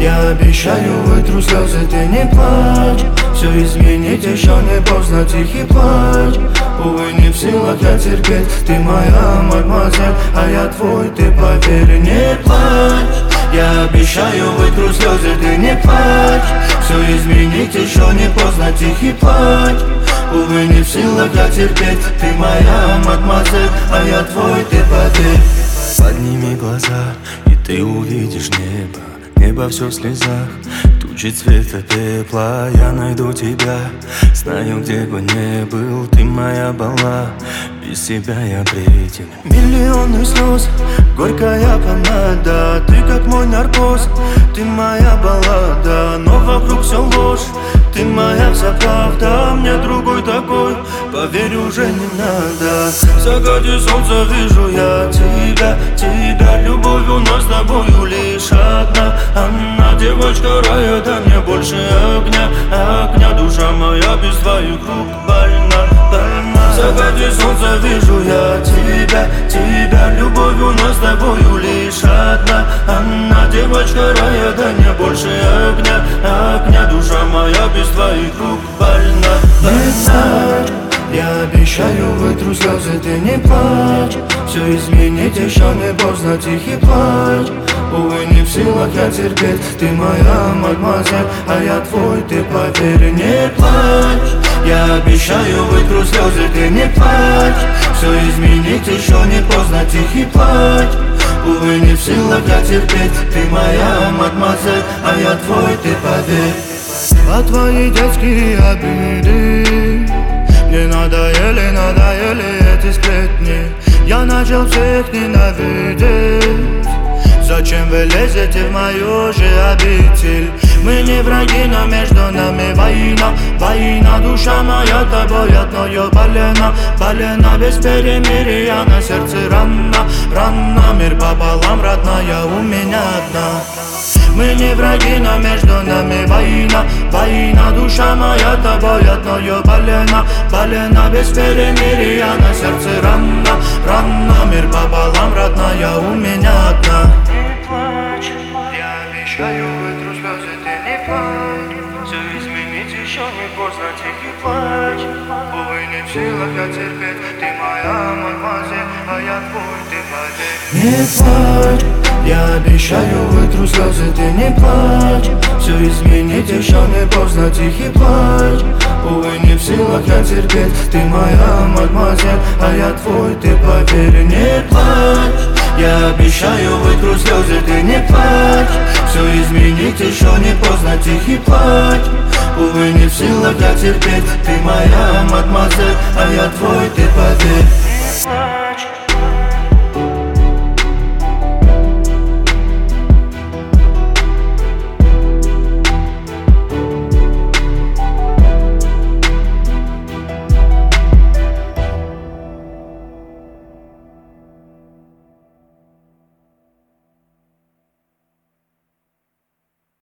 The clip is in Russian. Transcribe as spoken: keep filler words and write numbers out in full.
Я обещаю, вытру слезы, ты не плачь. Все изменить еще не поздно, тихий плач. Увы, не в силах я терпеть. Ты моя мадемуазель, а я твой, ты поверь, не плачь. Я обещаю, вытру слезы, ты не плачь. Все изменить еще не поздно, тихий плач. Увы, не в силах я терпеть. Ты моя мадемуазель, а я твой, ты поверь. Подними глаза, и ты увидишь небо. Небо все в слезах, тучи цвета пепла. Я найду тебя, знаю, где бы не был. Ты моя была, без тебя я бреден. Миллионы слез, горькая помада. Ты как мой наркоз, ты моя баллада. Но вокруг все ложь, ты моя вся правда. Мне другой такой, поверь, уже не надо. В закате солнца вижу я тебя, тебя. Любовь у нас с тобою лишь одна. Она девочка рая, да мне больше огня, огня. Душа моя без твоих рук больна, больна. В закате солнца вижу я тебя, тебя. Любовь у нас с тобою лишь одна. Она девочка рая, да мне больше огня, огня. Душа моя без твоих рук больна, больна. Я обещаю, вытру слезы, ты не плачь. Все изменить еще не поздно, тихий плач. Увы, не в силах я терпеть. Ты моя мадемуазель, а я твой, ты поверь, не плачь. Я обещаю, вытру слезы, ты не плачь. Все изменить еще не поздно, тихий плач. Увы, не в силах я терпеть. Ты моя мадемуазель, а я твой, ты поверь. А твои детские обиды мне надоели, надоели эти сплетни. Я начал всех ненавидеть. Зачем вы лезете в мою же обитель? Мы не враги, но между нами война. Война, душа моя тобой одно полено. Полено без перемирия, на сердце рана. Рана, мир пополам, родная у меня одна. Мы не враги, но между нами война. Война, душа моя тобой одно полено. Полено без перемирия, на сердце рана. Рана, мир пополам, родная у меня одна. Не плачь, я обещаю, вытру слезы, ты не плачь. Все изменить еще не поздно, тихий плач. Увы, не в силах я терпеть. Ты моя мадемуазель, а я твой, ты поверь. Не плачь, я обещаю, вытру слезы, ты не плачь. Все изменить еще не поздно, тихий плач. Увы, не в силах я терпеть. Ты моя мадемуазель, а я твой, ты поверь, не плачь. Я обещаю, вытру слезы, ты не плачь. Все изменить еще не поздно, тихий плач. Увы, не в силах я терпеть. Ты моя мадемуазель, а я твой, ты поверь.